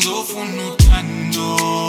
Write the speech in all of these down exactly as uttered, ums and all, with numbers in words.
ngizofuna uthando.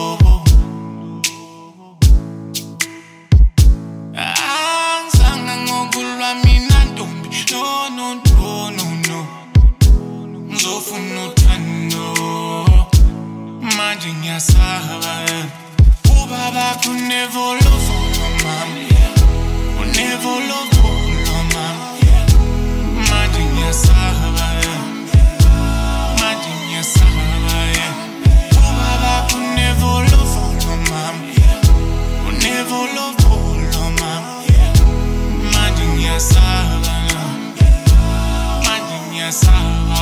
Angizange ngokulwa mina ntombi, no no no no no. Ngizofuna uthando, manje ngiyasaba. Ubaba could never love for mama, could never love for mama. Manje ngiyasaba, manje ngiyasaba. Ubaba could never love for mama, could never love for mama. Manje ngiyasaba, manje ngiyasaba.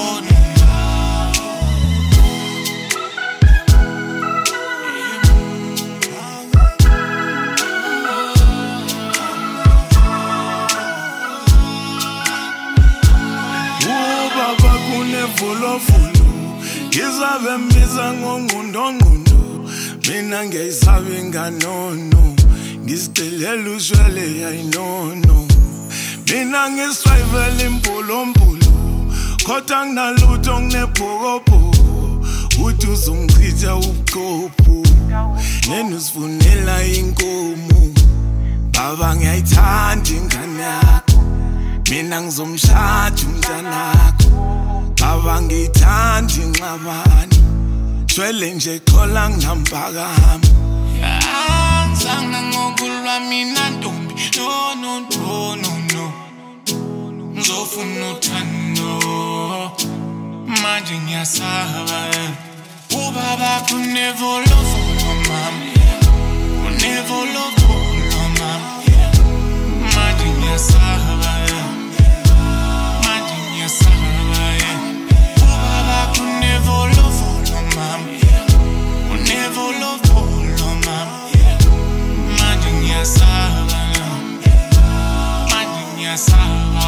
Fulo fulo, ngizabe mbiza ngongundongundo. Mina ngiyisabe nganono, ngisicelela ushwele ayinono. Mina ngiswayivela impulompulo, kodwa nginalutho nginebhokobhoko. Uthi uzongichitha ubuchopho, nena usifunela inkomo. Baba ngiyayithanda ingane yakho, mina ngizomshada umntanakho. Baba ngithanda inxabano, shwele nje khola nginampakamo. Angizange ngokulwa mina ntombi, no no no no no. Ngizofuna uthando, manje ngiyasaba. Ubaba could never love for mama, could never love for mama. Manje ngiyasaba, manje ngiyasaba. Ubaba could never love for mama, could never love for mama. Manje ngiyasaba, manje ngiyasaba.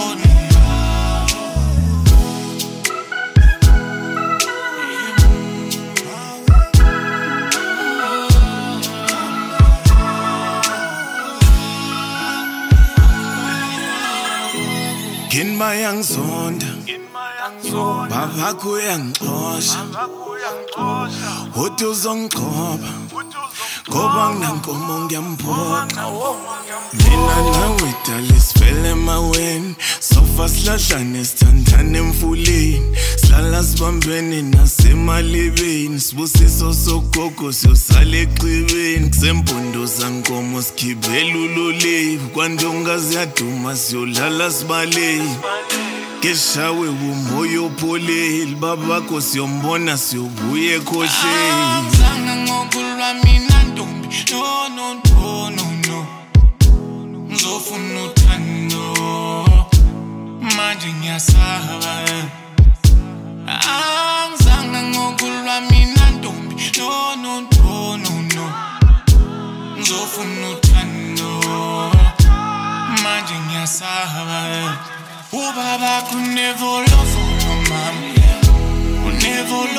Kinma yangisonda, baba kuyangixosha. Uthi uzongiqhoba, ngoba nginankomo ngiyamphoqa. Mina nawe dala sifele emaweni, sofa silahlane sithandane emfuleni. Silala sibambene nasemalibeni, sibusiso sogogo siyosala eqhibeni. Kusempondo zankomo sikhibela uloliwe, kwandonga ziyaduma siyolala sibaleni. Keshawe umoya opholile, babakho siyombona siyobuya ekhohleni. Angizange ngokulwa mina ntombi, no no no no no. Ngizofuna uthando, manje ngiyasaba. Angizange ngokulwa mina ntombi, no no no no no. Ngizofuna uthando, manje ngiyasaba. Ubaba could never love for mama, could never